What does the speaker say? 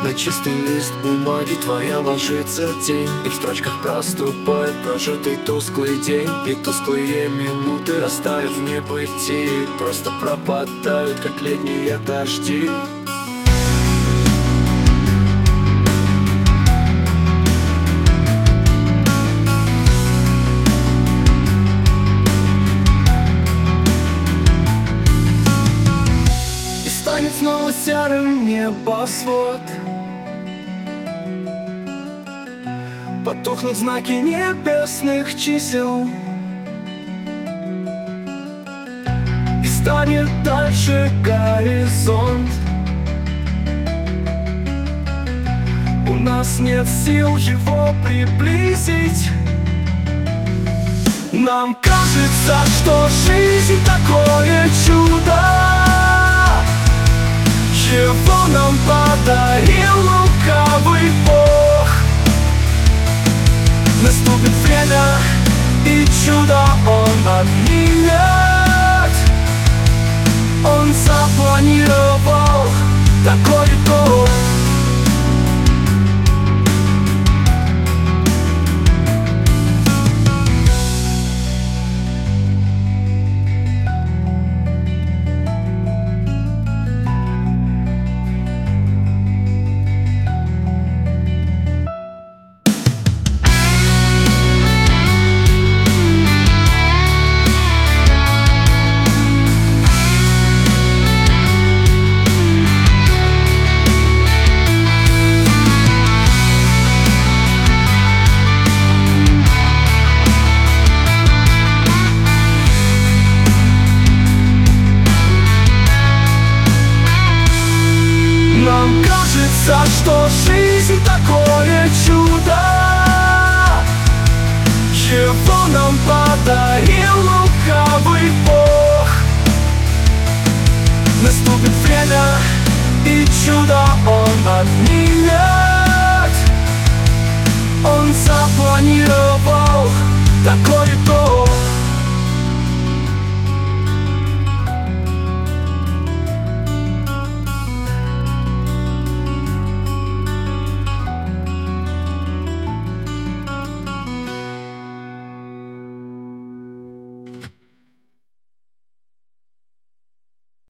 На чистый лист бумаги твоя ложится тень, и в строчках проступает прожитый тусклый день. И тусклые минуты растают в небытии, просто пропадают, как летние дожди. И станет снова серым небосвод, потухнут знаки небесных чисел, и станет дальше горизонт. У нас нет сил его приблизить. Нам кажется, что жизнь такое чудо, чего нам подарил лукавый Бог. Наступит время, и чудо Он отнимет. Он запланировал такой итог. Нам кажется, что жизнь такое чудо, чего нам подарил лукавый Бог. Наступит время, и чудо Он отнимет. Он запланировал такой итог.